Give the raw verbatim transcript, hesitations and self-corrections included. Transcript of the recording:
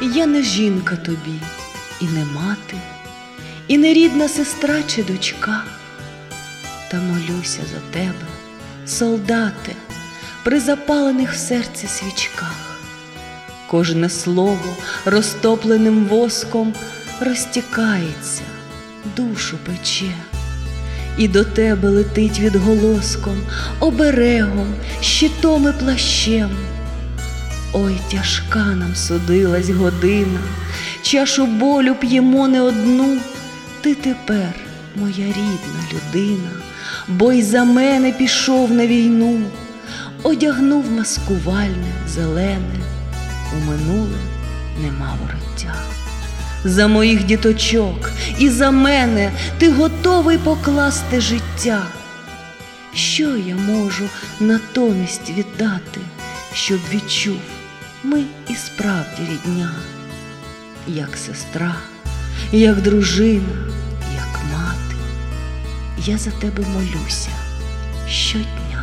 Я не жінка тобі, і не мати, і не рідна сестра чи дочка, та молюся за тебе, солдате, при запалених в серці свічках. Кожне слово розтопленим воском розтікається, душу пече, і до тебе летить відголоском, оберегом, щитом і плащем. Ой, тяжка нам судилась година, чашу болю п'ємо не одну. Ти тепер, моя рідна людина, бо й за мене пішов на війну. Одягнув маскувальне, зелене, у минуле нема вороття. За моїх діточок і за мене ти готовий покласти життя. Що я можу натомість віддати, щоб відчув, ми і справді рідня? Як сестра, як дружина, як мати, я за тебе молюся щодня.